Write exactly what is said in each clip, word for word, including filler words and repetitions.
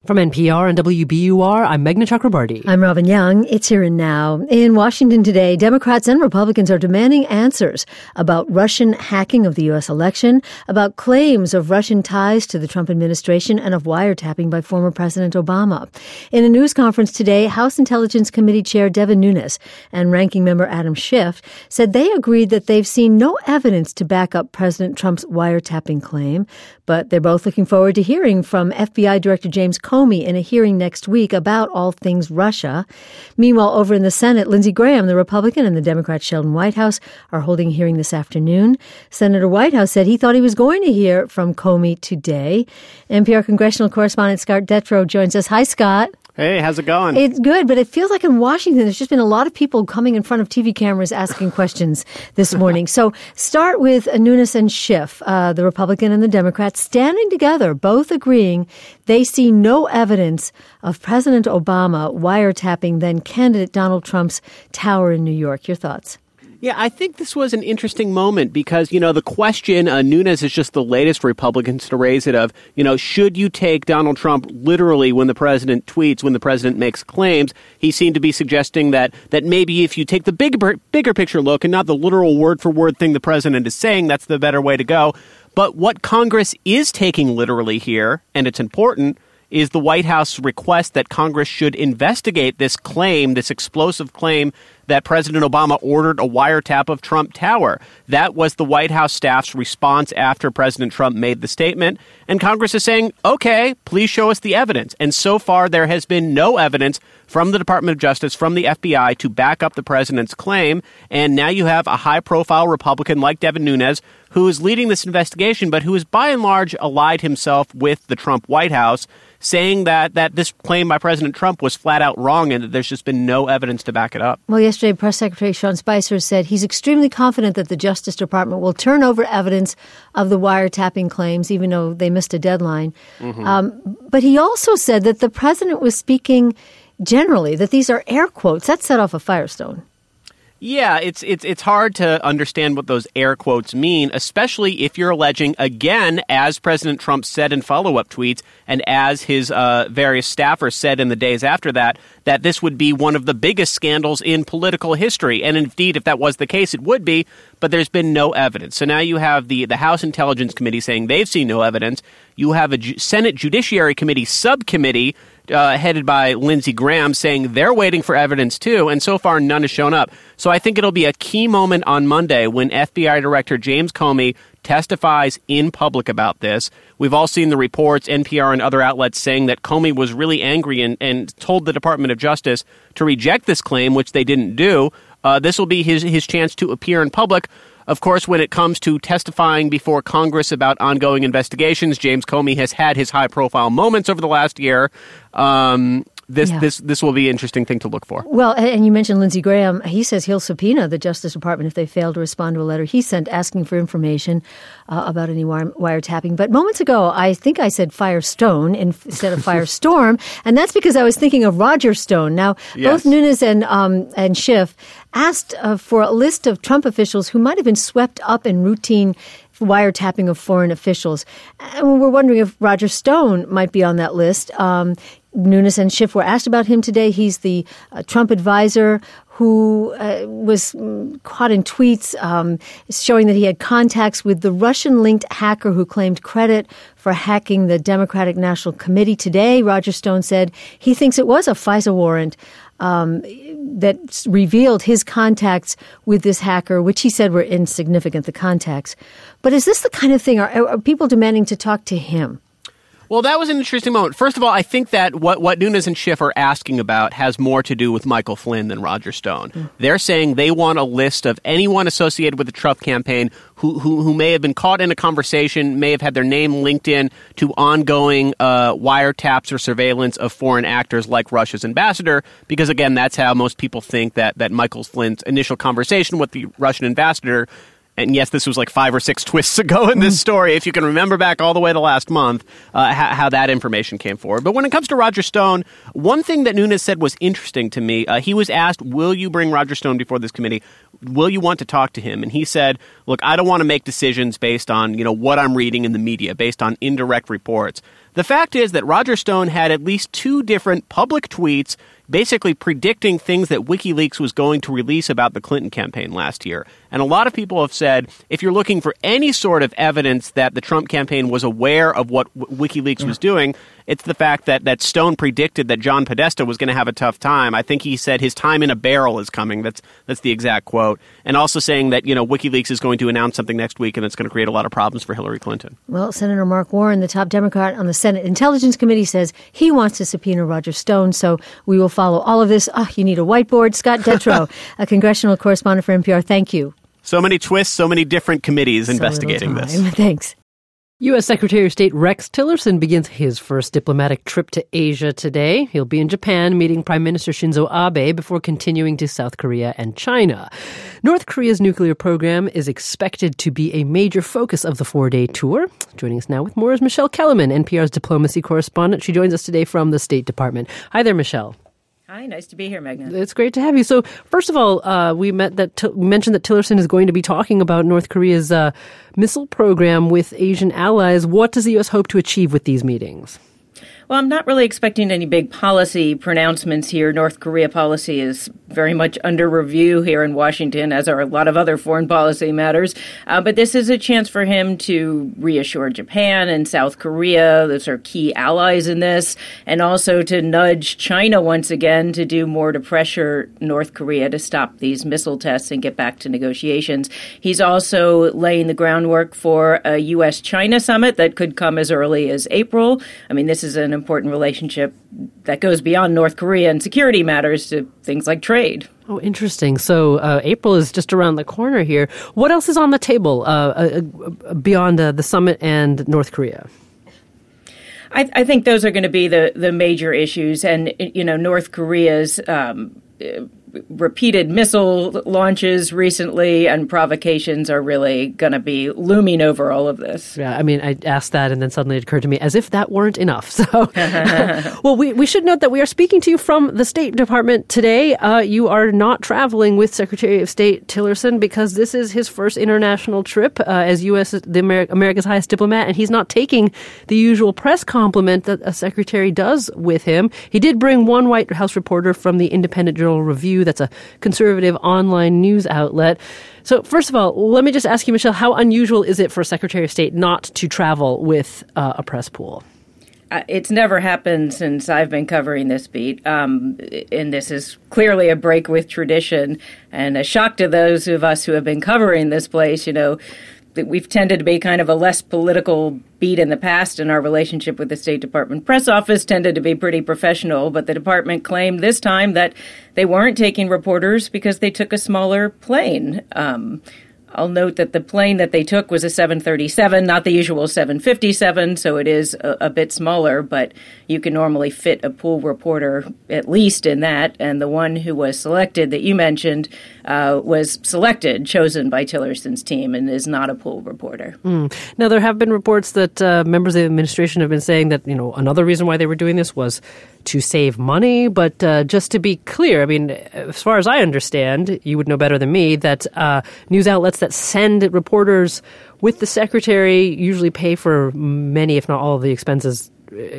From N P R and W B U R, I'm Meghna Chakrabarti. I'm Robin Young. It's Here and Now. In Washington today, Democrats and Republicans are demanding answers about Russian hacking of the U S election, about claims of Russian ties to the Trump administration, and of wiretapping by former President Obama. In a news conference today, House Intelligence Committee Chair Devin Nunes and Ranking Member Adam Schiff said they agreed that they've seen no evidence to back up President Trump's wiretapping claim, but they're both looking forward to hearing from F B I Director James Comey in a hearing next week about all things Russia. Meanwhile, over in the Senate, Lindsey Graham, the Republican, and the Democrat Sheldon Whitehouse are holding a hearing this afternoon. Senator Whitehouse said he thought he was going to hear from Comey today. N P R congressional correspondent Scott Detrow joins us. Hi, Scott. Hey, how's it going? It's good, but it feels like in Washington, there's just been a lot of people coming in front of T V cameras asking questions this morning. So start with Nunes and Schiff, uh, the Republican and the Democrat, standing together, both agreeing they see no evidence of President Obama wiretapping then candidate Donald Trump's tower in New York. Your thoughts? Yeah, I think this was an interesting moment because, you know, the question, uh, Nunes is just the latest Republicans to raise it of, you know, should you take Donald Trump literally when the president tweets, when the president makes claims? He seemed to be suggesting that that maybe if you take the bigger, bigger picture look and not the literal word for word thing the president is saying, that's the better way to go. But what Congress is taking literally here, and it's important, is the White House request that Congress should investigate this claim, this explosive claim that President Obama ordered a wiretap of Trump Tower. That was the White House staff's response after President Trump made the statement. And Congress is saying, okay, please show us the evidence. And so far, there has been no evidence from the Department of Justice, from the F B I, to back up the president's claim. And now you have a high-profile Republican like Devin Nunes, who is leading this investigation, but who is by and large allied himself with the Trump White House, saying that, that this claim by President Trump was flat out wrong and that there's just been no evidence to back it up. Well, yesterday, Press Secretary Sean Spicer said he's extremely confident that the Justice Department will turn over evidence of the wiretapping claims, even though they missed a deadline. Mm-hmm. Um, but he also said that the president was speaking generally, that these are air quotes. That set off a firestone. Yeah, it's it's it's hard to understand what those air quotes mean, especially if you're alleging, again, as President Trump said in follow-up tweets and as his uh, various staffers said in the days after that, that this would be one of the biggest scandals in political history. And indeed, if that was the case, it would be, but there's been no evidence. So now you have the, the House Intelligence Committee saying they've seen no evidence. You have a Ju- Senate Judiciary Committee subcommittee Uh, headed by Lindsey Graham, saying they're waiting for evidence too, and so far none has shown up. So I think it'll be a key moment on Monday when F B I Director James Comey testifies in public about this. We've all seen the reports, N P R and other outlets, saying that Comey was really angry and, and told the Department of Justice to reject this claim, which they didn't do. Uh, this will be his, his chance to appear in public. Of course, when it comes to testifying before Congress about ongoing investigations, James Comey has had his high-profile moments over the last year. Um, this yeah. this this will be an interesting thing to look for. Well, and you mentioned Lindsey Graham. He says he'll subpoena the Justice Department if they fail to respond to a letter he sent asking for information uh, about any wire- wiretapping. But moments ago, I think I said Firestone instead of Firestorm, and that's because I was thinking of Roger Stone. Now, yes. Both Nunes and um, and Schiff asked uh, for a list of Trump officials who might have been swept up in routine wiretapping of foreign officials. And we're wondering if Roger Stone might be on that list. Um, Nunes and Schiff were asked about him today. He's the uh, Trump advisor who uh, was caught in tweets um, showing that he had contacts with the Russian-linked hacker who claimed credit for hacking the Democratic National Committee. Today, Roger Stone said he thinks it was a FISA warrant Um, that revealed his contacts with this hacker, which he said were insignificant, the contacts. But is this the kind of thing, are, are people demanding to talk to him? Well, that was an interesting moment. First of all, I think that what, what Nunes and Schiff are asking about has more to do with Michael Flynn than Roger Stone. Mm. They're saying they want a list of anyone associated with the Trump campaign who, who, who may have been caught in a conversation, may have had their name linked in to ongoing uh, wiretaps or surveillance of foreign actors like Russia's ambassador, because, again, that's how most people think that, that Michael Flynn's initial conversation with the Russian ambassador. And yes, this was like five or six twists ago in this story, if you can remember back all the way to last month, uh, how, how that information came forward. But when it comes to Roger Stone, one thing that Nunes said was interesting to me. Uh, he was asked, will you bring Roger Stone before this committee? Will you want to talk to him? And he said, look, I don't want to make decisions based on, you know, what I'm reading in the media, based on indirect reports. The fact is that Roger Stone had at least two different public tweets basically predicting things that WikiLeaks was going to release about the Clinton campaign last year. And a lot of people have said, if you're looking for any sort of evidence that the Trump campaign was aware of what w- WikiLeaks yeah. was doing, it's the fact that, that Stone predicted that John Podesta was going to have a tough time. I think he said his time in a barrel is coming. That's that's the exact quote. And also saying that, you know, WikiLeaks is going to announce something next week and it's going to create a lot of problems for Hillary Clinton. Well, Senator Mark Warren, the top Democrat on the Senate Intelligence Committee, says he wants to subpoena Roger Stone. So we will follow all of this. Oh, you need a whiteboard. Scott Detrow, a congressional correspondent for N P R. Thank you. So many twists, so many different committees so investigating this. Thanks. U S. Secretary of State Rex Tillerson begins his first diplomatic trip to Asia today. He'll be in Japan meeting Prime Minister Shinzo Abe before continuing to South Korea and China. North Korea's nuclear program is expected to be a major focus of the four-day tour. Joining us now with more is Michelle Kellerman, N P R's diplomacy correspondent. She joins us today from the State Department. Hi there, Michelle. Hi, nice to be here, Meghna. It's great to have you. So, first of all, uh, we met that t- mentioned that Tillerson is going to be talking about North Korea's uh, missile program with Asian allies. What does the U S hope to achieve with these meetings? Well, I'm not really expecting any big policy pronouncements here. North Korea policy is very much under review here in Washington, as are a lot of other foreign policy matters. Uh, but this is a chance for him to reassure Japan and South Korea, those are key allies in this, and also to nudge China once again to do more to pressure North Korea to stop these missile tests and get back to negotiations. He's also laying the groundwork for a U S China summit that could come as early as April. I mean, this is an important relationship that goes beyond North Korea and security matters to things like trade. Oh, interesting. So uh, April is just around the corner here. What else is on the table uh, uh, beyond uh, the summit and North Korea? I, I think those are going to be the, the major issues. And, you know, North Korea's um, repeated missile launches recently and provocations are really going to be looming over all of this. Yeah, I mean, I asked that and then suddenly it occurred to me as if that weren't enough. So, well, we, we should note that we are speaking to you from the State Department today. Uh, you are not traveling with Secretary of State Tillerson because this is his first international trip uh, as U S the Amer- America's highest diplomat, and he's not taking the usual press compliment that a secretary does with him. He did bring one White House reporter from the Independent Journal Review. That's a conservative online news outlet. So first of all, let me just ask you, Michelle, how unusual is it for a Secretary of State not to travel with uh, a press pool? Uh, it's never happened since I've been covering this beat, um, and this is clearly a break with tradition and a shock to those of us who have been covering this place. You know, that we've tended to be kind of a less political beat in the past, and our relationship with the State Department press office tended to be pretty professional. But the department claimed this time that they weren't taking reporters because they took a smaller plane. Um, I'll note that the plane that they took was a seven thirty-seven, not the usual seven fifty-seven, so it is a, a bit smaller, but you can normally fit a pool reporter at least in that. And the one who was selected that you mentioned uh, was selected, chosen by Tillerson's team, and is not a pool reporter. Mm. Now, there have been reports that uh, members of the administration have been saying that, you know, another reason why they were doing this was to save money. But uh, just to be clear, I mean, as far as I understand, you would know better than me, that uh, news outlets that send reporters with the secretary usually pay for many, if not all, of the expenses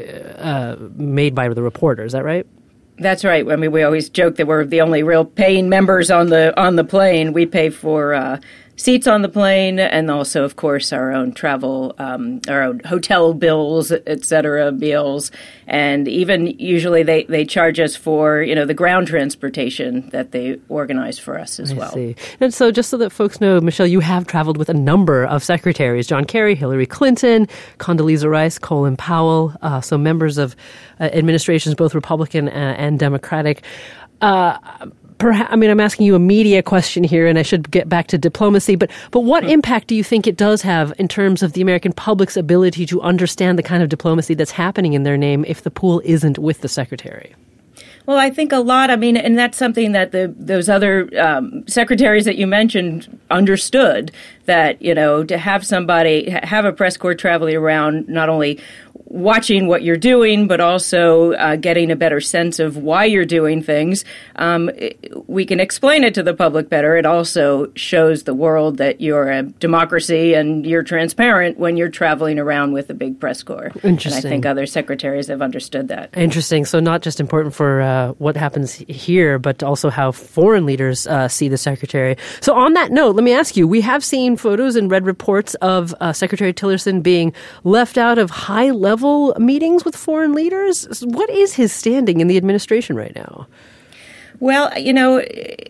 uh, made by the reporter. Is that right? That's right. I mean, we always joke that we're the only real paying members on the on the plane. We pay for uh, seats on the plane, and also, of course, our own travel, um, our own hotel bills, et cetera, bills. And even usually they, they charge us for, you know, the ground transportation that they organize for us as I well. See. And so just so that folks know, Michelle, you have traveled with a number of secretaries, John Kerry, Hillary Clinton, Condoleezza Rice, Colin Powell, uh, so members of uh, administrations, both Republican and, and Democratic. Uh Perhaps, I mean, I'm asking you a media question here, and I should get back to diplomacy, but but what impact do you think it does have in terms of the American public's ability to understand the kind of diplomacy that's happening in their name if the pool isn't with the secretary? Well, I think a lot. I mean, and that's something that the those other um, secretaries that you mentioned understood, that, you know, to have somebody, have a press corps traveling around not only watching what you're doing, but also uh, getting a better sense of why you're doing things. Um, it, we can explain it to the public better. It also shows the world that you're a democracy and you're transparent when you're traveling around with a big press corps. Interesting. And I think other secretaries have understood that. Interesting. So not just important for uh, what happens here, but also how foreign leaders uh, see the secretary. So on that note, let me ask you, we have seen photos and read reports of uh, Secretary Tillerson being left out of high-level meetings with foreign leaders. What is his standing in the administration right now? Well, you know,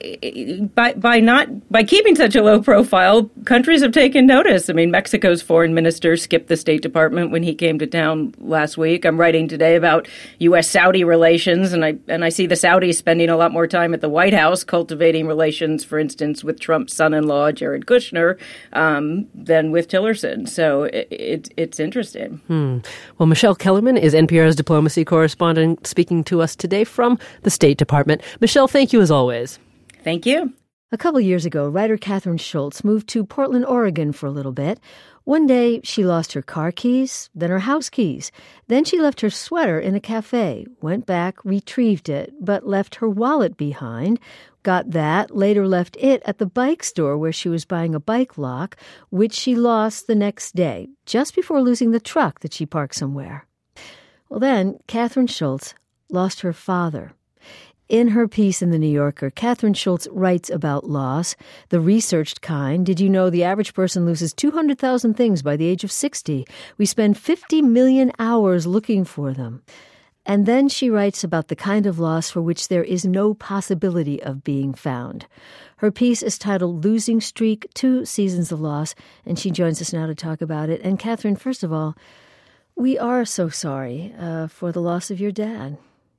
by by not by keeping such a low profile, countries have taken notice. I mean, Mexico's foreign minister skipped the State Department when he came to town last week. I'm writing today about U S Saudi relations, and I and I see the Saudis spending a lot more time at the White House cultivating relations, for instance, with Trump's son-in-law Jared Kushner, um, than with Tillerson. So it, it it's interesting. Hmm. Well, Michelle Kellerman is N P R's diplomacy correspondent, speaking to us today from the State Department. Michelle, thank you as always. Thank you. A couple years ago, writer Catherine Schultz moved to Portland, Oregon for a little bit. One day, she lost her car keys, then her house keys. Then she left her sweater in a cafe, went back, retrieved it, but left her wallet behind. Got that, later left it at the bike store where she was buying a bike lock, which she lost the next day, just before losing the truck that she parked somewhere. Well, then, Catherine Schultz lost her father. In her piece in The New Yorker, Catherine Schultz writes about loss, the researched kind. Did you know the average person loses two hundred thousand things by the age of sixty? We spend fifty million hours looking for them. And then she writes about the kind of loss for which there is no possibility of being found. Her piece is titled Losing Streak, Two Seasons of Loss, and she joins us now to talk about it. And Catherine, first of all, we are so sorry uh, for the loss of your dad.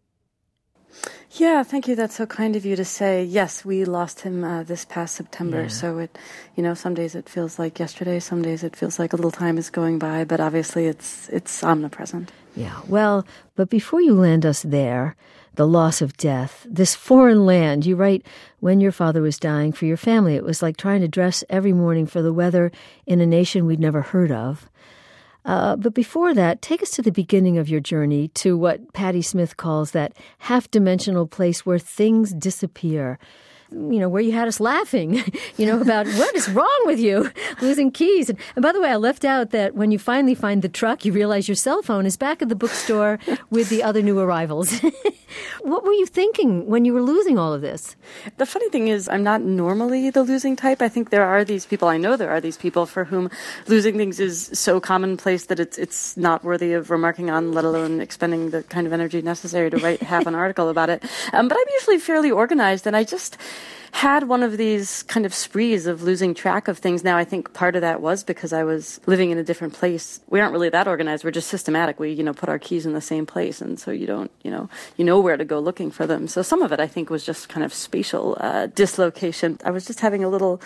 Yeah, thank you. That's so kind of you to say. Yes, we lost him uh, this past September. Yeah. So it, you know, some days it feels like yesterday, some days it feels like a little time is going by, but obviously it's it's omnipresent. Yeah. Well, but before you land us there, the loss of death, this foreign land, you write, when your father was dying, for your family, it was like trying to dress every morning for the weather in a nation we'd never heard of. Uh, but before that, take us to the beginning of your journey to what Patti Smith calls that half-dimensional place where things disappear. You know, where you had us laughing, you know, about what is wrong with you, losing keys. And, and by the way, I left out that when you finally find the truck, you realize your cell phone is back at the bookstore with the other new arrivals. What were you thinking when you were losing all of this? The funny thing is, I'm not normally the losing type. I think there are these people, I know there are these people for whom losing things is so commonplace that it's it's not worthy of remarking on, let alone expending the kind of energy necessary to write half an article about it. Um, but I'm usually fairly organized, and I just had one of these kind of sprees of losing track of things. Now, I think part of that was because I was living in a different place. We aren't really that organized. We're just systematic. We, you know, put our keys in the same place, and so you don't, you know, you know where to go looking for them. So some of it, I think, was just kind of spatial uh, dislocation. I was just having a little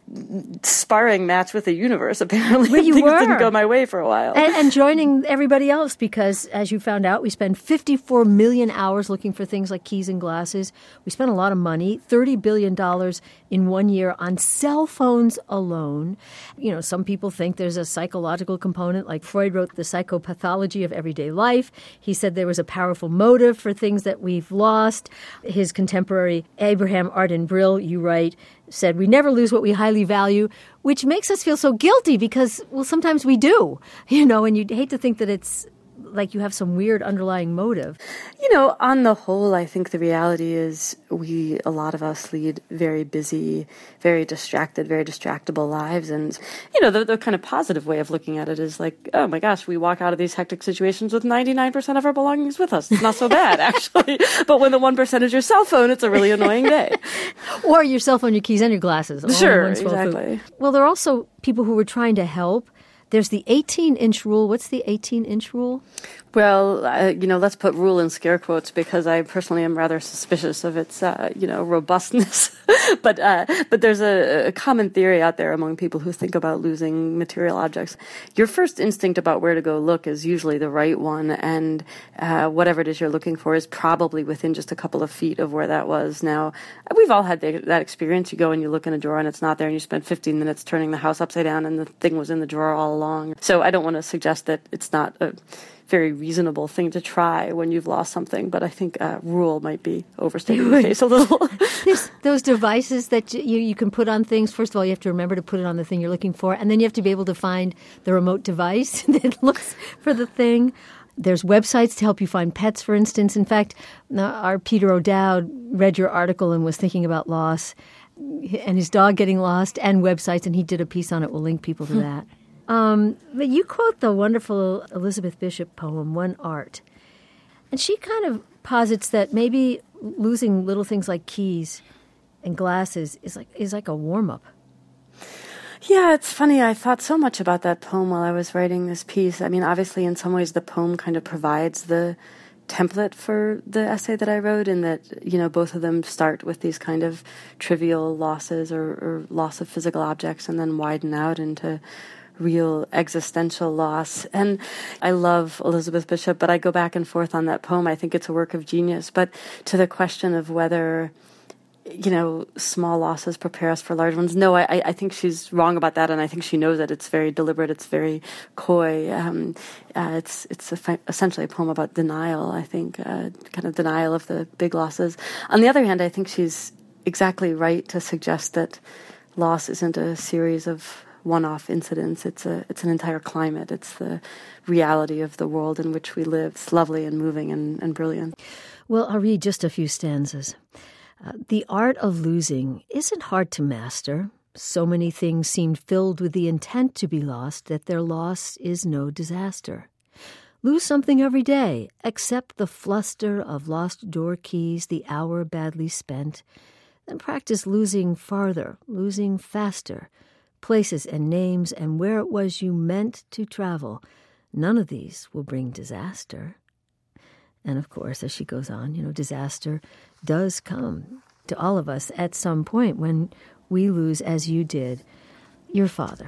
sparring match with the universe, apparently. Well, you Things were. didn't go my way for a while. And, and joining everybody else because, as you found out, we spend fifty-four million hours looking for things like keys and glasses. We spend a lot of money, thirty billion dollars in one year on cell phones alone. You know, some people think there's a psychological component, like Freud wrote The Psychopathology of Everyday Life. He said there was a powerful motive for things that we've lost. His contemporary Abraham Arden Brill, you write, said, we never lose what we highly value, which makes us feel so guilty because, well, sometimes we do, you know, and you'd hate to think that it's like you have some weird underlying motive. You know, on the whole, I think the reality is we, a lot of us lead very busy, very distracted, very distractible lives. And, you know, the, the kind of positive way of looking at it is like, oh my gosh, we walk out of these hectic situations with ninety-nine percent of our belongings with us. It's not so bad, actually. But when the one percent is your cell phone, it's a really annoying day. Or your cell phone, your keys, and your glasses. Sure, exactly. Food. Well, there are also people who were trying to help. There's the eighteen-inch rule. What's the eighteen-inch rule? Well, uh, you know, let's put rule in scare quotes because I personally am rather suspicious of its, uh, you know, robustness. but uh, but there's a, a common theory out there among people who think about losing material objects. Your first instinct about where to go look is usually the right one, and uh, whatever it is you're looking for is probably within just a couple of feet of where that was. Now, we've all had the, that experience. You go and you look in a drawer and it's not there, and you spend fifteen minutes turning the house upside down, and the thing was in the drawer all along. So I don't want to suggest that it's not a very reasonable thing to try when you've lost something. But I think uh, rule might be overstating the case a little. There's those devices that you, you can put on things. First of all, you have to remember to put it on the thing you're looking for, and then you have to be able to find the remote device that looks for the thing. There's websites to help you find pets, for instance. In fact, our Peter O'Dowd read your article and was thinking about loss and his dog getting lost and websites, and he did a piece on it. We'll link people to that. Um, but you quote the wonderful Elizabeth Bishop poem, One Art. And she kind of posits that maybe losing little things like keys and glasses is like is like a warm-up. Yeah, it's funny. I thought so much about that poem while I was writing this piece. I mean, obviously, in some ways, the poem kind of provides the template for the essay that I wrote, in that, you know, both of them start with these kind of trivial losses or, or loss of physical objects and then widen out into real existential loss. And I love Elizabeth Bishop, but I go back and forth on that poem. I think it's a work of genius. But to the question of whether, you know, small losses prepare us for large ones, no, I, I think she's wrong about that, and I think she knows it. It's very deliberate. It's very coy. Um, uh, it's it's a, essentially a poem about denial, I think, uh, kind of denial of the big losses. On the other hand, I think she's exactly right to suggest that loss isn't a series of one-off incidents. It's a it's an entire climate. It's the reality of the world in which we live. It's lovely and moving and, and brilliant. Well, I'll read just a few stanzas. Uh, the art of losing isn't hard to master. So many things seem filled with the intent to be lost that their loss is no disaster. Lose something every day, accept the fluster of lost door keys, the hour badly spent. Then practice losing farther, losing faster, places and names and where it was you meant to travel. None of these will bring disaster. And of course, as she goes on, you know, disaster does come to all of us at some point when we lose, as you did, your father.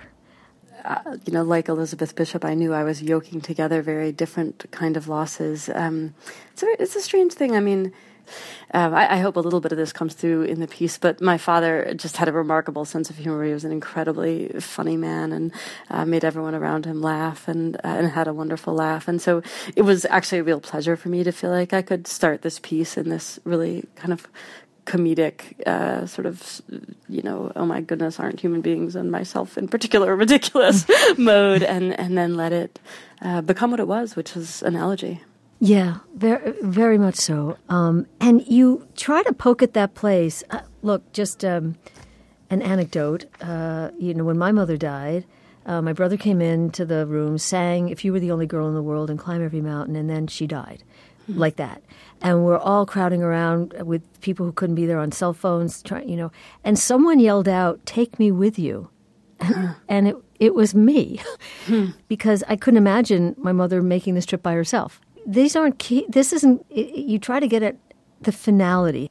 Uh, you know, like Elizabeth Bishop, I knew I was yoking together very different kind of losses. Um, it's, a, it's a strange thing. I mean, um, I, I hope a little bit of this comes through in the piece, but my father just had a remarkable sense of humor. He was an incredibly funny man and uh, made everyone around him laugh and, uh, and had a wonderful laugh. And so it was actually a real pleasure for me to feel like I could start this piece in this really kind of comedic uh, sort of, you know, oh my goodness, aren't human beings and myself in particular ridiculous mode, and, and then let it uh, become what it was, which was an elegy. Yeah, very, very much so. Um, and you try to poke at that place. Uh, look, just um, an anecdote. Uh, you know, when my mother died, uh, my brother came into the room, sang "If You Were the Only Girl in the World" and "Climb Every Mountain," and then she died, mm-hmm. like that. And we're all crowding around with people who couldn't be there on cell phones, trying, you know. And someone yelled out, "Take me with you," and, and it it was me, because I couldn't imagine my mother making this trip by herself. These aren't key. This isn't. You try to get at the finality.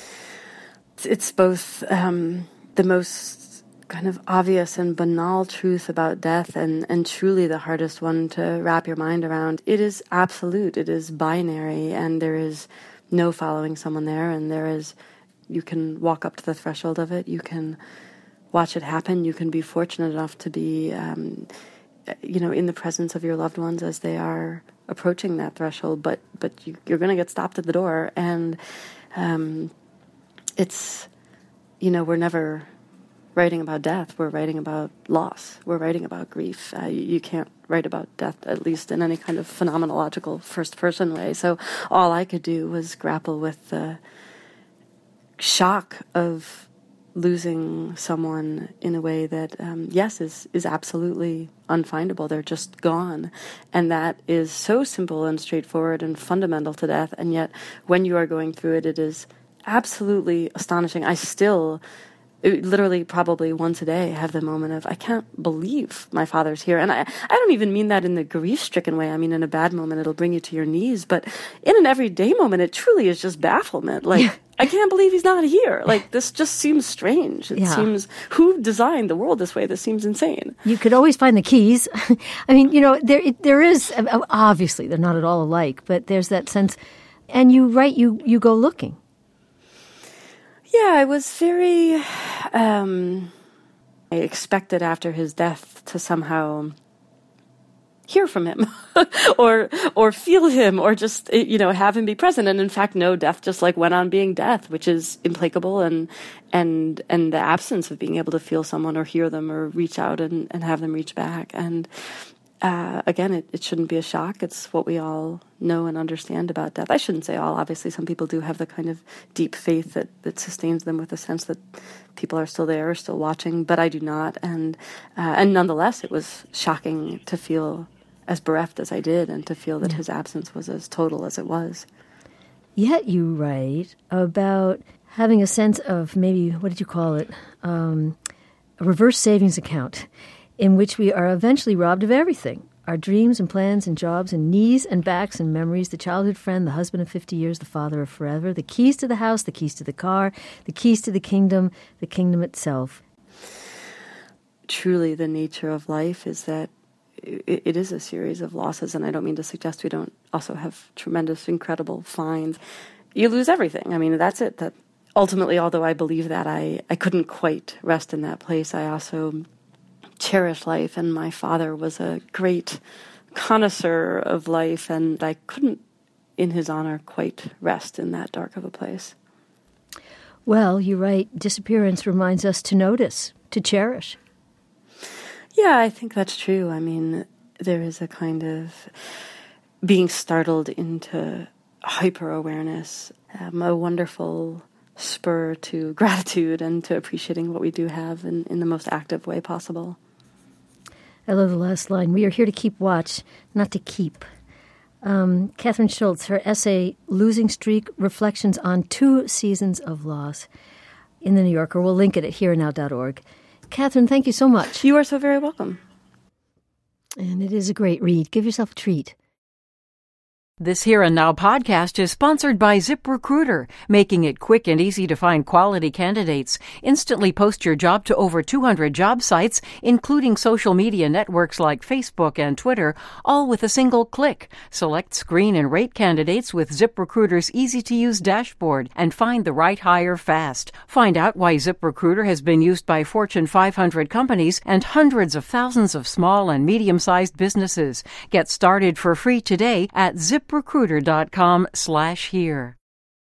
It's both um, the most kind of obvious and banal truth about death, and, and truly the hardest one to wrap your mind around. It is absolute. It is binary, and there is no following someone there. And there is, you can walk up to the threshold of it. You can watch it happen. You can be fortunate enough to be, um, you know, in the presence of your loved ones as they are approaching that threshold, but but you, you're going to get stopped at the door, and um, it's, you know, we're never writing about death. We're writing about loss. We're writing about grief. Uh, you, you can't write about death, at least in any kind of phenomenological first-person way. So all I could do was grapple with the shock of losing someone in a way that, um, yes, is, is absolutely unfindable. They're just gone. And that is so simple and straightforward and fundamental to death. And yet, when you are going through it, it is absolutely astonishing. I still, it, literally probably once a day, have the moment of, I can't believe my father's here. And I, I don't even mean that in the grief-stricken way. I mean, in a bad moment, it'll bring you to your knees. But in an everyday moment, it truly is just bafflement. Like, yeah. I can't believe he's not here. Like, this just seems strange. It yeah. seems, who designed the world this way? This seems insane. You could always find the keys. I mean, you know, there it, there is, obviously, they're not at all alike, but there's that sense. And you write, you, you go looking. Yeah, I was very, um, I expected after his death to somehow hear from him or or feel him or just, you know, have him be present. And in fact, no, death just like went on being death, which is implacable, and and and the absence of being able to feel someone or hear them or reach out and, and have them reach back. And uh, again, it, it shouldn't be a shock. It's what we all know and understand about death. I shouldn't say all. Obviously, some people do have the kind of deep faith that, that sustains them with a sense that people are still there, still watching, but I do not. And uh, and nonetheless, it was shocking to feel as bereft as I did, and to feel that his absence was as total as it was. Yet you write about having a sense of maybe, what did you call it, um, a reverse savings account in which we are eventually robbed of everything. Our dreams and plans and jobs and knees and backs and memories, the childhood friend, the husband of fifty years, the father of forever, the keys to the house, the keys to the car, the keys to the kingdom, the kingdom itself. Truly, the nature of life is that it, it is a series of losses, and I don't mean to suggest we don't also have tremendous, incredible finds. You lose everything. I mean, that's it. That ultimately, although I believe that, I, I couldn't quite rest in that place. I also cherish life, and my father was a great connoisseur of life, and I couldn't, in his honor, quite rest in that dark of a place. Well, you write, disappearance reminds us to notice, to cherish. Yeah, I think that's true. I mean, there is a kind of being startled into hyper-awareness, um, a wonderful spur to gratitude and to appreciating what we do have in, in the most active way possible. I love the last line. We are here to keep watch, not to keep. Um, Kathryn Schulz, her essay, Losing Streak, Reflections on Two Seasons of Loss, in The New Yorker. We'll link it at here and now dot org. Kathryn, thank you so much. You are so very welcome. And it is a great read. Give yourself a treat. This Here and Now podcast is sponsored by ZipRecruiter, making it quick and easy to find quality candidates. Instantly post your job to over two hundred job sites, including social media networks like Facebook and Twitter, all with a single click. Select, screen, and rate candidates with ZipRecruiter's easy-to-use dashboard and find the right hire fast. Find out why ZipRecruiter has been used by Fortune five hundred companies and hundreds of thousands of small and medium-sized businesses. Get started for free today at zip ZipRecruiter.com slash here.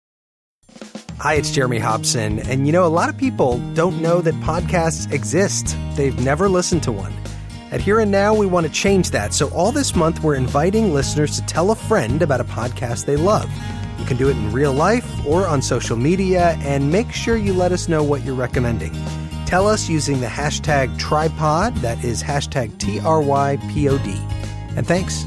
Hi, it's Jeremy Hobson. And you know, a lot of people don't know that podcasts exist. They've never listened to one. At Here and Now, we want to change that. So all this month, we're inviting listeners to tell a friend about a podcast they love. You can do it in real life or on social media, and make sure you let us know what you're recommending. Tell us using the hashtag Trypod. That is hashtag T R Y P O D. And thanks.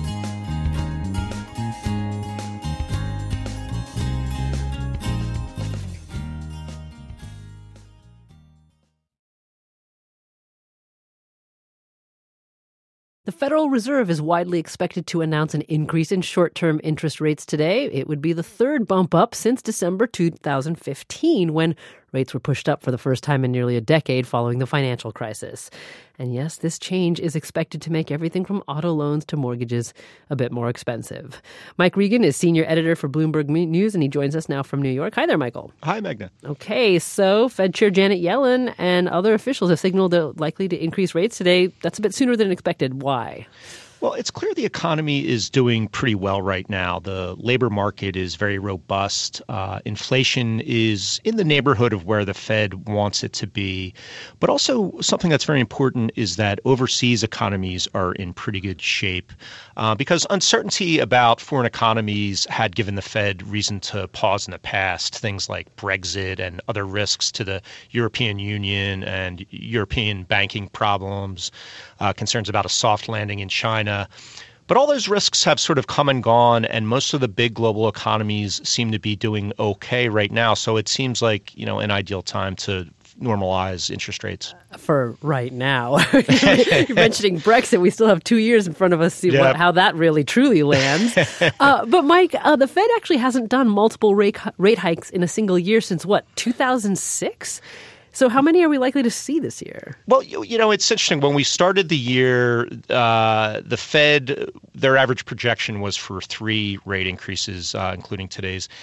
The Federal Reserve is widely expected to announce an increase in short-term interest rates today. It would be the third bump up since December two thousand fifteen, when rates were pushed up for the first time in nearly a decade following the financial crisis. And yes, this change is expected to make everything from auto loans to mortgages a bit more expensive. Mike Regan is senior editor for Bloomberg News, and he joins us now from New York. Hi there, Michael. Hi, Magna. Okay, so Fed Chair Janet Yellen and other officials have signaled they're likely to increase rates today. That's a bit sooner than expected. Why? Well, it's clear the economy is doing pretty well right now. The labor market is very robust. Uh, inflation is in the neighborhood of where the Fed wants it to be. But also something that's very important is that overseas economies are in pretty good shape uh, because uncertainty about foreign economies had given the Fed reason to pause in the past. Things like Brexit and other risks to the European Union and European banking problems, uh, concerns about a soft landing in China. But all those risks have sort of come and gone, and most of the big global economies seem to be doing okay right now. So it seems like, you know, an ideal time to normalize interest rates. For right now. You're mentioning Brexit. We still have two years in front of us to see yep. what, how that really truly lands. uh, but, Mike, uh, the Fed actually hasn't done multiple rate, rate hikes in a single year since, what, two thousand six? So how many are we likely to see this year? Well, you, you know, it's interesting. When we started the year, uh, the Fed, their average projection was for three rate increases, uh, including today's.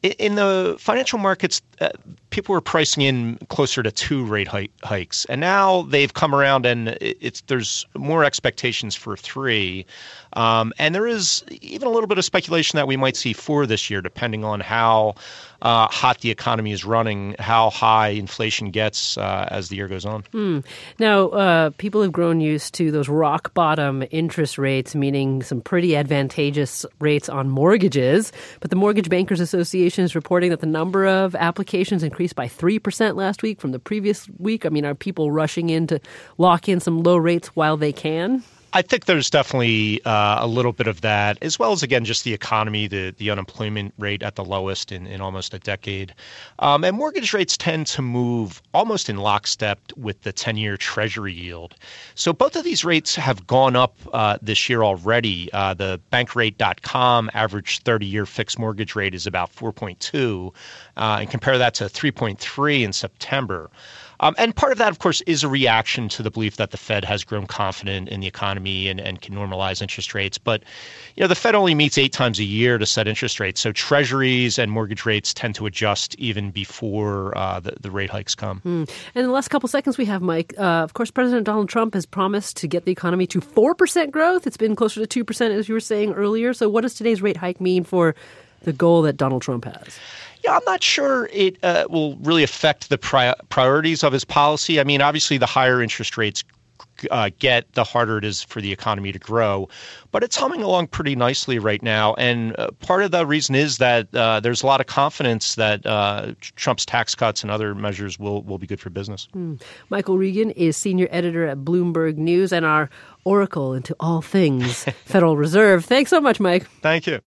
In the financial markets, uh, people were pricing in closer to two rate hike, hikes, and now they've come around, and it's there's more expectations for three. Um, and there is even a little bit of speculation that we might see four this year, depending on how uh, hot the economy is running, how high inflation gets uh, as the year goes on. Mm. Now, uh, people have grown used to those rock bottom interest rates, meaning some pretty advantageous rates on mortgages. But the Mortgage Bankers Association is reporting that the number of applications increased by three percent last week from the previous week. I mean, are people rushing in to lock in some low rates while they can? I think there's definitely uh, a little bit of that, as well as, again, just the economy, the, the unemployment rate at the lowest in, in almost a decade. Um, and mortgage rates tend to move almost in lockstep with the ten-year Treasury yield. So both of these rates have gone up uh, this year already. Uh, the bankrate dot com average thirty-year fixed mortgage rate is about four point two, uh, and compare that to three point three in September. Um, and part of that, of course, is a reaction to the belief that the Fed has grown confident in the economy and, and can normalize interest rates. But, you know, the Fed only meets eight times a year to set interest rates. So treasuries and mortgage rates tend to adjust even before uh, the, the rate hikes come. Mm. And in the last couple seconds we have, Mike, uh, of course, President Donald Trump has promised to get the economy to four percent growth. It's been closer to two percent, as you were saying earlier. So what does today's rate hike mean for the goal that Donald Trump has? Yeah, I'm not sure it uh, will really affect the pri- priorities of his policy. I mean, obviously, the higher interest rates uh, get, the harder it is for the economy to grow. But it's humming along pretty nicely right now. And uh, part of the reason is that uh, there's a lot of confidence that uh, Trump's tax cuts and other measures will, will be good for business. Mm. Michael Regan is senior editor at Bloomberg News and our oracle into all things Federal Reserve. Thanks so much, Mike. Thank you.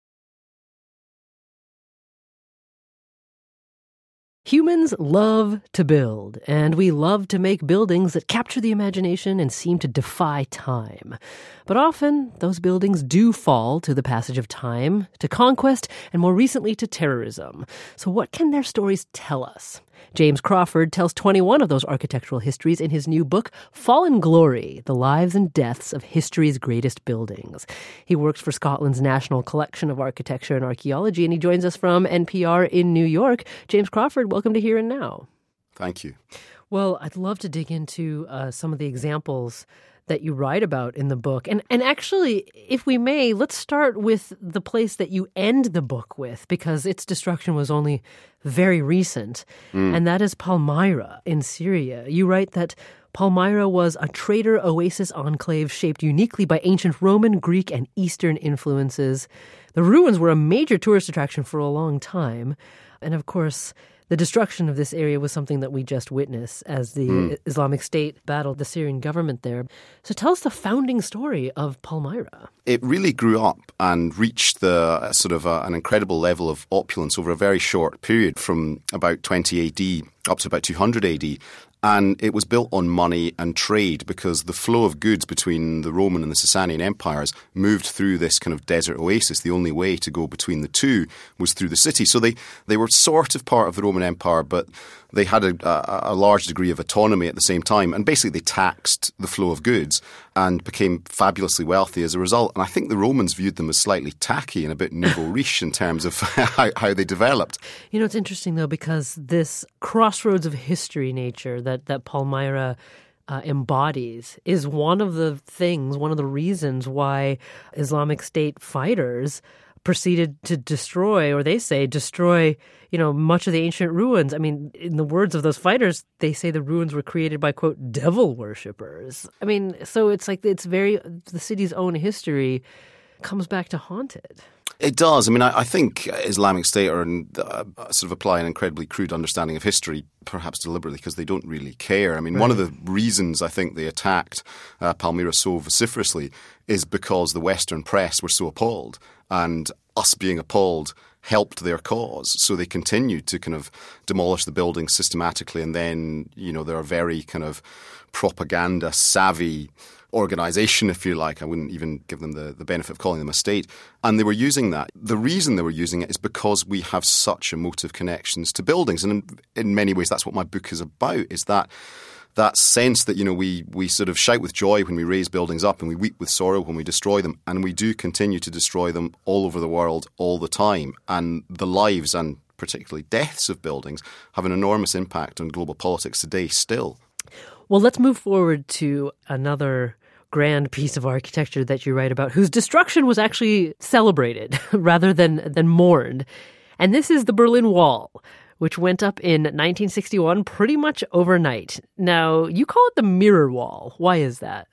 Humans love to build, and we love to make buildings that capture the imagination and seem to defy time. But often, those buildings do fall to the passage of time, to conquest, and more recently to terrorism. So what can their stories tell us? James Crawford tells twenty-one of those architectural histories in his new book, Fallen Glory, The Lives and Deaths of History's Greatest Buildings. He works for Scotland's National Collection of Architecture and Archaeology, and he joins us from N P R in New York. James Crawford, welcome to Here and Now. Thank you. Well, I'd love to dig into uh, some of the examples that you write about in the book. And and actually, if we may, let's start with the place that you end the book with, because its destruction was only very recent, mm. and that is Palmyra in Syria. You write that Palmyra was a trader oasis enclave shaped uniquely by ancient Roman, Greek, and Eastern influences. The ruins were a major tourist attraction for a long time. And of course, the destruction of this area was something that we just witnessed as the mm. Islamic State battled the Syrian government there. So tell us the founding story of Palmyra. It really grew up and reached the uh, sort of uh, an incredible level of opulence over a very short period from about twenty A D up to about two hundred A D. And it was built on money and trade because the flow of goods between the Roman and the Sasanian empires moved through this kind of desert oasis. The only way to go between the two was through the city. So they, they were sort of part of the Roman Empire, but they had a, a, a large degree of autonomy at the same time. And basically they taxed the flow of goods and became fabulously wealthy as a result. And I think the Romans viewed them as slightly tacky and a bit nouveau riche in terms of how, how they developed. You know, it's interesting, though, because this crossroads of history nature that, that Palmyra uh, embodies is one of the things, one of the reasons why Islamic State fighters proceeded to destroy, or they say destroy, you know, much of the ancient ruins. I mean, in the words of those fighters, they say the ruins were created by, quote, devil worshippers. I mean, so it's like it's very, the city's own history comes back to haunt it. It does. I mean, I, I think Islamic State are uh, sort of apply an incredibly crude understanding of history, perhaps deliberately, because they don't really care. I mean, right. One of the reasons I think they attacked uh, Palmyra so vociferously is because the Western press were so appalled, and us being appalled helped their cause. So they continued to kind of demolish the buildings systematically, and then, you know, they're a very kind of propaganda savvy organization, if you like. I wouldn't even give them the, the benefit of calling them a state. And they were using that. The reason they were using it is because we have such emotive connections to buildings. And in, in many ways, that's what my book is about, is that that sense that, you know, we, we sort of shout with joy when we raise buildings up and we weep with sorrow when we destroy them. And we do continue to destroy them all over the world all the time. And the lives and particularly deaths of buildings have an enormous impact on global politics today still. Well, let's move forward to another grand piece of architecture that you write about, whose destruction was actually celebrated rather than, than mourned. And this is the Berlin Wall, which went up in nineteen sixty-one pretty much overnight. Now, you call it the Mirror Wall. Why is that?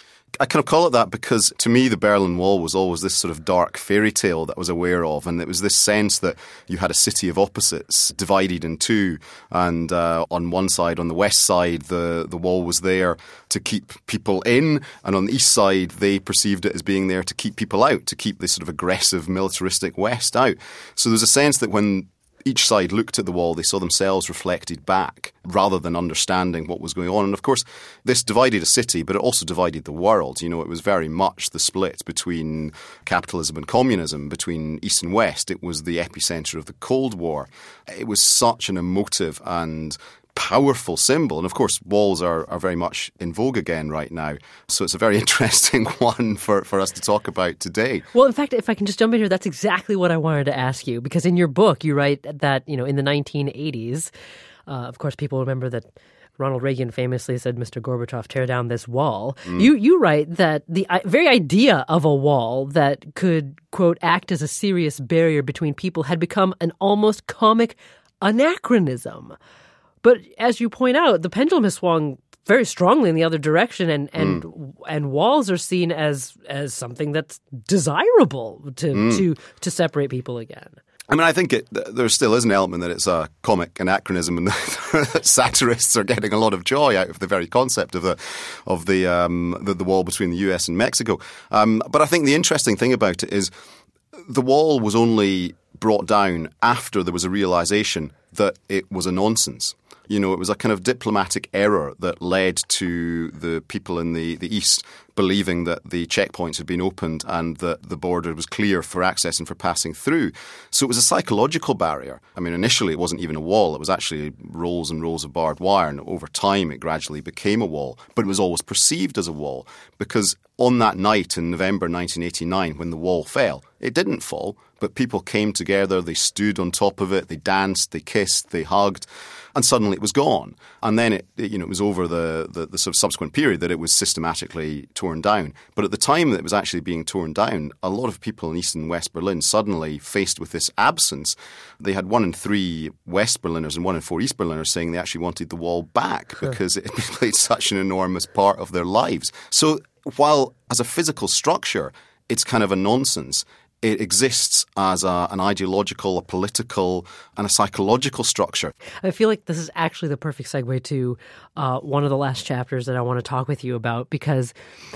I kind of call it that because to me the Berlin Wall was always this sort of dark fairy tale that I was aware of, and it was this sense that you had a city of opposites divided in two, and uh, on one side, on the west side, the, the wall was there to keep people in, and on the east side they perceived it as being there to keep people out, to keep this sort of aggressive militaristic west out. So there's a sense that when each side looked at the wall, they saw themselves reflected back rather than understanding what was going on. And of course, this divided a city, but it also divided the world. You know, it was very much the split between capitalism and communism, between East and West. It was the epicenter of the Cold War. It was such an emotive and powerful symbol. And of course, walls are, are very much in vogue again right now. So it's a very interesting one for, for us to talk about today. Well, in fact, if I can just jump in here, that's exactly what I wanted to ask you. Because in your book, you write that, you know, in the nineteen eighties, uh, of course, people remember that Ronald Reagan famously said, Mister Gorbachev, tear down this wall. Mm. You you write that the very idea of a wall that could, quote, act as a serious barrier between people had become an almost comic anachronism. But as you point out, the pendulum has swung very strongly in the other direction, and and, mm. and walls are seen as as something that's desirable to mm. to to separate people again. I mean, I think it, there still is an element that it's a comic anachronism, and that satirists are getting a lot of joy out of the very concept of the of the um, the, the wall between the U S and Mexico. Um, but I think the interesting thing about it is the wall was only brought down after there was a realization that it was a nonsense. You know, it was a kind of diplomatic error that led to the people in the, the East believing that the checkpoints had been opened and that the border was clear for access and for passing through. So it was a psychological barrier. I mean, initially it wasn't even a wall. It was actually rolls and rolls of barbed wire, and over time it gradually became a wall. But it was always perceived as a wall because on that night in November nineteen eighty-nine, when the wall fell, it didn't fall, but people came together, they stood on top of it, they danced, they kissed, they hugged, and suddenly it was gone. And then it, you know, it was over the, the, the sort of subsequent period that it was systematically torn down. But at the time that it was actually being torn down, a lot of people in East and West Berlin suddenly faced with this absence. They had one in three West Berliners and one in four East Berliners saying they actually wanted the wall back sure. because it played such an enormous part of their lives. So while as a physical structure, it's kind of a nonsense, it exists as a, an ideological, a political, and a psychological structure. I feel like this is actually the perfect segue to uh, one of the last chapters that I want to talk with you about, because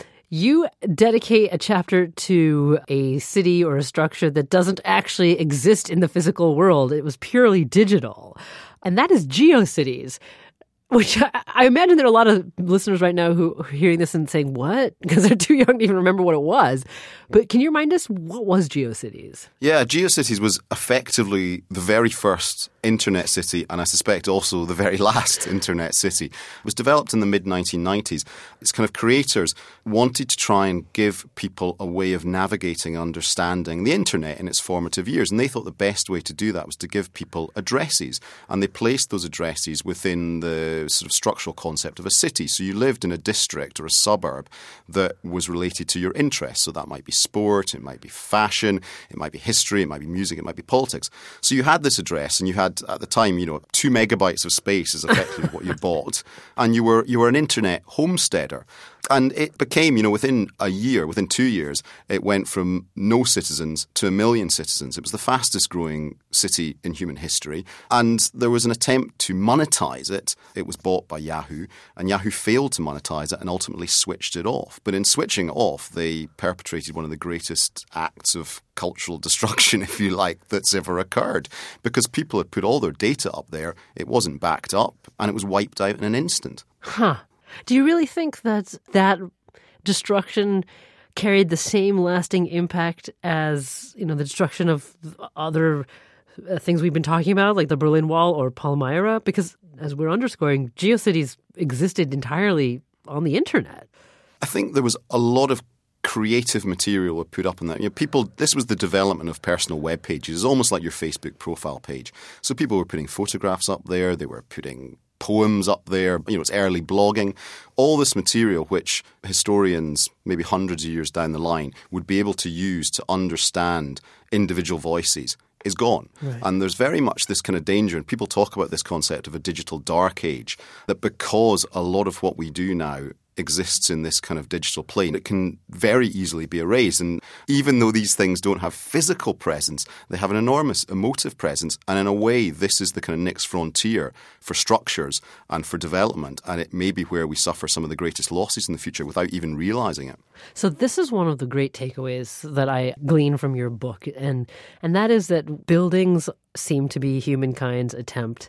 you dedicate a chapter to a city or a structure that doesn't actually exist in the physical world. It was purely digital. And that is GeoCities. Which I, I imagine there are a lot of listeners right now who are hearing this and saying, what? Because they're too young to even remember what it was. But can you remind us, what was GeoCities? Yeah, GeoCities was effectively the very first internet city, and I suspect also the very last internet city. It was developed in the mid nineteen nineties. Its kind of creators wanted to try and give people a way of navigating and understanding the internet in its formative years. And they thought the best way to do that was to give people addresses. And they placed those addresses within the sort of structural concept of a city. So you lived in a district or a suburb that was related to your interests. So that might be sport, it might be fashion, it might be history, it might be music, it might be politics. So you had this address, and you had, at the time, you know, two megabytes of space is effectively what you bought. And you were you were an internet homesteader. And it became, you know, within a year, within two years, it went from no citizens to a million citizens. It was the fastest growing city in human history. And there was an attempt to monetize it. It was bought by Yahoo, and Yahoo failed to monetize it and ultimately switched it off. But in switching it off, they perpetrated one of the greatest acts of cultural destruction, if you like, that's ever occurred. Because people had put all their data up there, it wasn't backed up, and it was wiped out in an instant. Huh. Do you really think that that destruction carried the same lasting impact as, you know, the destruction of other uh, things we've been talking about, like the Berlin Wall or Palmyra? Because as we're underscoring, GeoCities existed entirely on the internet. I think there was a lot of creative material were put up on that. You know, people, this was the development of personal web pages. It's almost like your Facebook profile page. So people were putting photographs up there. They were putting poems up there. You know, it's early blogging. All this material which historians, maybe hundreds of years down the line, would be able to use to understand individual voices is gone. Right. And there's very much this kind of danger, and people talk about this concept of a digital dark age, that because a lot of what we do now exists in this kind of digital plane, it can very easily be erased. And even though these things don't have physical presence, they have an enormous emotive presence. And in a way, this is the kind of next frontier for structures and for development. And it may be where we suffer some of the greatest losses in the future without even realizing it. So this is one of the great takeaways that I glean from your book. And, and that is that buildings seem to be humankind's attempt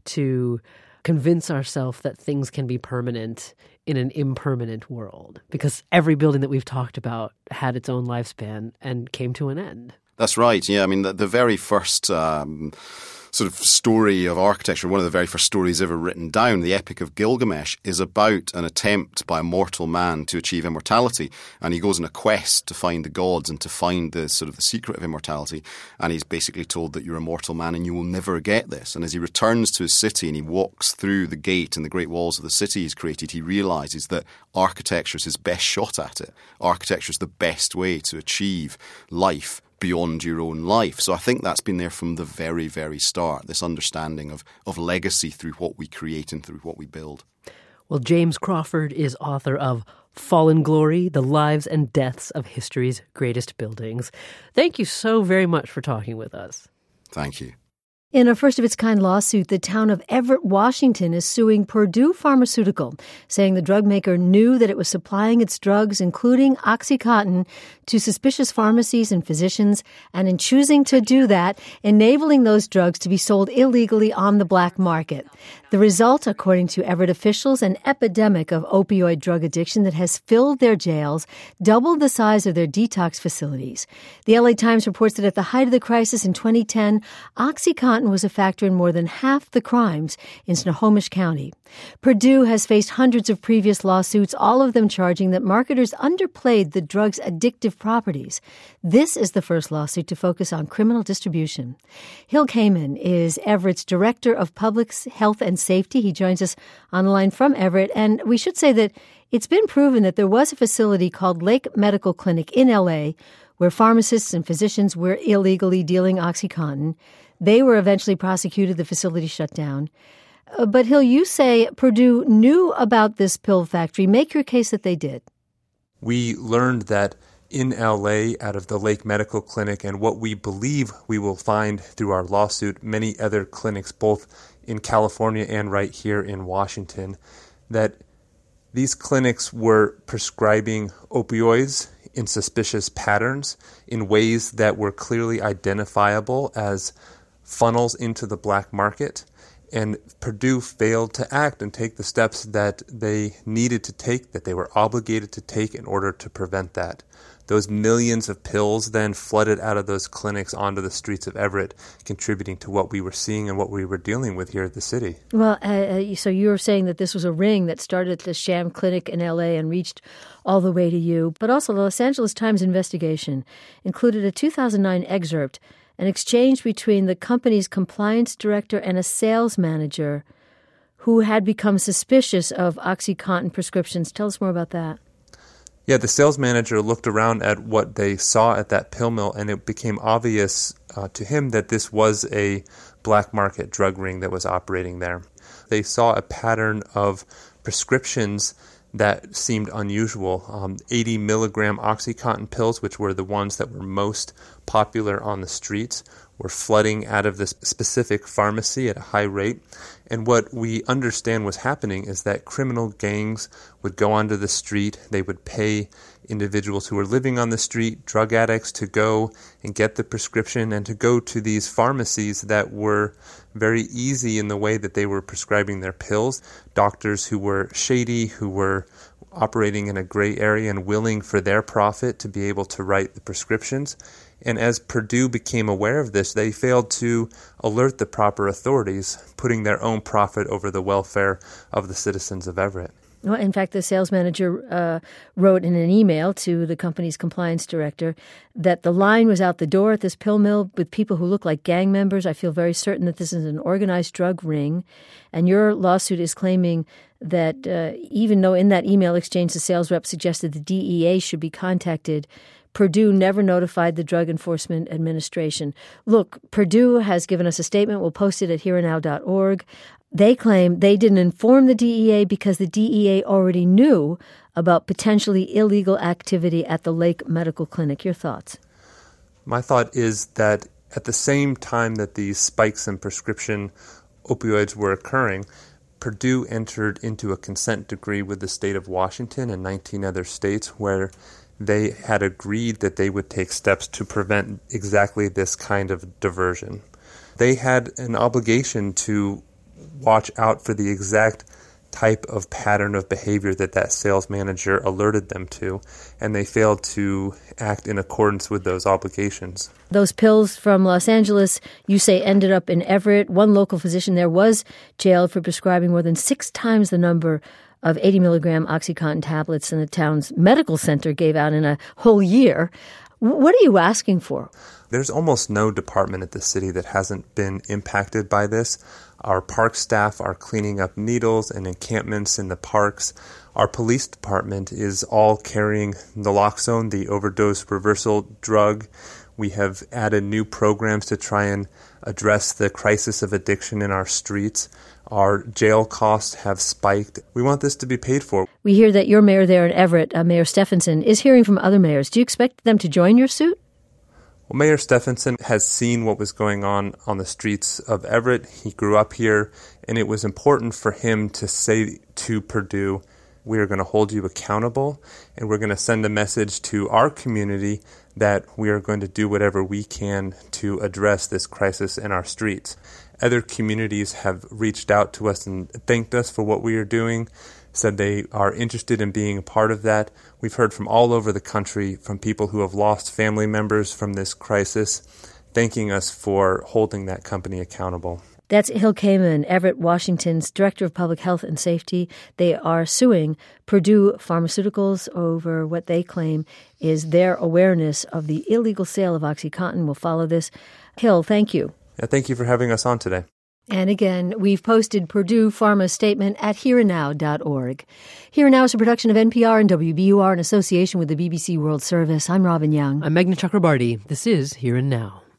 to convince ourselves that things can be permanent in an impermanent world, because every building that we've talked about had its own lifespan and came to an end. That's right. Yeah, I mean, the, the very first um, sort of story of architecture, one of the very first stories ever written down, the Epic of Gilgamesh, is about an attempt by a mortal man to achieve immortality. And he goes on a quest to find the gods and to find the sort of the secret of immortality. And he's basically told that you're a mortal man and you will never get this. And as he returns to his city and he walks through the gate and the great walls of the city he's created, he realizes that architecture is his best shot at it. Architecture is the best way to achieve life beyond your own life. So I think that's been there from the very, very start, this understanding of, of legacy through what we create and through what we build. Well, James Crawford is author of Fallen Glory, The Lives and Deaths of History's Greatest Buildings. Thank you so very much for talking with us. Thank you. In a first-of-its-kind lawsuit, the town of Everett, Washington, is suing Purdue Pharmaceutical, saying the drug maker knew that it was supplying its drugs, including OxyContin, to suspicious pharmacies and physicians, and in choosing to do that, enabling those drugs to be sold illegally on the black market. The result, according to Everett officials, an epidemic of opioid drug addiction that has filled their jails, doubled the size of their detox facilities. The L A Times reports that at the height of the crisis in twenty ten, OxyContin was a factor in more than half the crimes in Snohomish County. Purdue has faced hundreds of previous lawsuits, all of them charging that marketers underplayed the drug's addictive properties. This is the first lawsuit to focus on criminal distribution. Hill Kamen is Everett's Director of Public Health and Safety. He joins us on the line from Everett, and we should say that it's been proven that there was a facility called Lake Medical Clinic in L A where pharmacists and physicians were illegally dealing OxyContin. They were eventually prosecuted. The facility shut down. Uh, but Hill, you say Purdue knew about this pill factory. Make your case that they did. We learned that in L A, out of the Lake Medical Clinic, and what we believe we will find through our lawsuit, many other clinics, both in California and right here in Washington, that these clinics were prescribing opioids in suspicious patterns in ways that were clearly identifiable as funnels into the black market. And Purdue failed to act and take the steps that they needed to take, that they were obligated to take in order to prevent that. Those millions of pills then flooded out of those clinics onto the streets of Everett, contributing to what we were seeing and what we were dealing with here at the city. Well, uh, so you were saying that this was a ring that started at the sham clinic in L A and reached all the way to you. But also the Los Angeles Times investigation included a two thousand nine excerpt, an exchange between the company's compliance director and a sales manager who had become suspicious of OxyContin prescriptions. Tell us more about that. Yeah, the sales manager looked around at what they saw at that pill mill, and it became obvious uh, to him that this was a black market drug ring that was operating there. They saw a pattern of prescriptions that seemed unusual. Um, eighty milligram OxyContin pills, which were the ones that were most popular on the streets, were flooding out of this specific pharmacy at a high rate. And what we understand was happening is that criminal gangs would go onto the street, they would pay individuals who were living on the street, drug addicts, to go and get the prescription and to go to these pharmacies that were very easy in the way that they were prescribing their pills. Doctors who were shady, who were operating in a gray area and willing for their profit to be able to write the prescriptions. And as Purdue became aware of this, they failed to alert the proper authorities, putting their own profit over the welfare of the citizens of Everett. Well, in fact, the sales manager uh, wrote in an email to the company's compliance director that the line was out the door at this pill mill with people who look like gang members. I feel very certain that this is an organized drug ring. And your lawsuit is claiming that uh, even though in that email exchange the sales rep suggested the D E A should be contacted, Purdue never notified the Drug Enforcement Administration. Look, Purdue has given us a statement. We'll post it at here and now dot org. They claim they didn't inform the D E A because the D E A already knew about potentially illegal activity at the Lake Medical Clinic. Your thoughts? My thought is that at the same time that these spikes in prescription opioids were occurring, Purdue entered into a consent decree with the state of Washington and nineteen other states where they had agreed that they would take steps to prevent exactly this kind of diversion. They had an obligation to watch out for the exact type of pattern of behavior that that sales manager alerted them to, and they failed to act in accordance with those obligations. Those pills from Los Angeles, you say, ended up in Everett. One local physician there was jailed for prescribing more than six times the number of eighty milligram OxyContin tablets than the town's medical center gave out in a whole year. What are you asking for? There's almost no department at the city that hasn't been impacted by this. Our park staff are cleaning up needles and encampments in the parks. Our police department is all carrying naloxone, the overdose reversal drug. We have added new programs to try and address the crisis of addiction in our streets. Our jail costs have spiked. We want this to be paid for. We hear that your mayor there in Everett, uh, Mayor Stephenson, is hearing from other mayors. Do you expect them to join your suit? Well, Mayor Stephenson has seen what was going on on the streets of Everett. He grew up here, and it was important for him to say to Purdue, we are going to hold you accountable, and we're going to send a message to our community that we are going to do whatever we can to address this crisis in our streets. Other communities have reached out to us and thanked us for what we are doing, said they are interested in being a part of that. We've heard from all over the country from people who have lost family members from this crisis, thanking us for holding that company accountable. That's Hill Kamen, Everett, Washington's Director of Public Health and Safety. They are suing Purdue Pharmaceuticals over what they claim is their awareness of the illegal sale of OxyContin. We'll follow this. Hill, thank you. Yeah, thank you for having us on today. And again, we've posted Purdue Pharma's statement at here and now dot org. Here and Now is a production of N P R and W B U R in association with the B B C World Service. I'm Robin Young. I'm Meghna Chakrabarty. This is Here and Now.